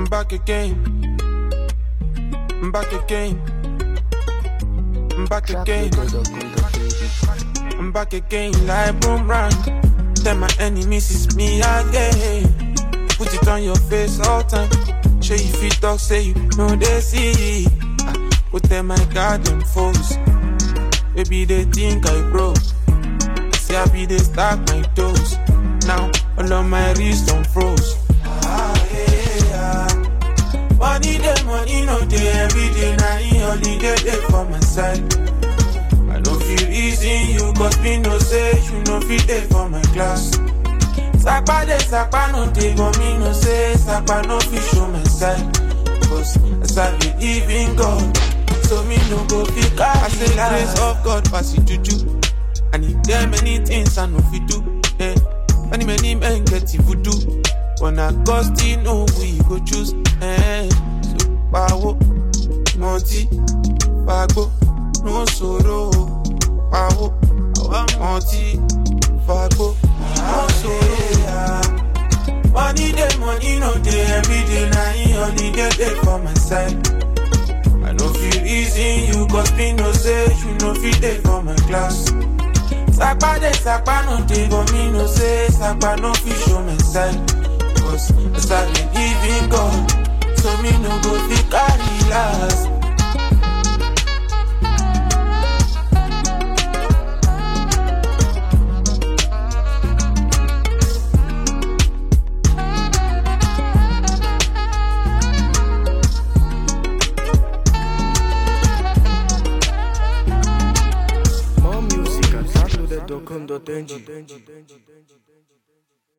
back again. I'm back again. I'm back again. I'm back again like boomerang. Tell my enemies it's me again. Put it on your face all time. Show you fit talk, say you know they see. Put them my garden foes. Baby they think I broke. See I be they stack my toes. Now all of my wrist on froze. Money day, money no day. Every day now holiday day for my side. I no feel easy you cause me no say you no fit day for my class. Sakpa de sakpa no day but me no say sakpa no fit show my side. Cause as I believe in God, so me no go fit carry. I say grace of God pass it juju. And if there many things I no fit do. Hey, many men get it voodoo. When I cost you know we go choose. Hey, so power, monty, fago, no sorrow. Power, monty, fago, no sorrow. Money day, money no day. Every day now holiday day for my side. I no feel easy you cause me no say you no fit day for my class. Sakpa de sakpa no day but me no say sakpa no fit show my side. Cause as I believe in God, so me no go fit carry last. More music at downloaded.com.ng.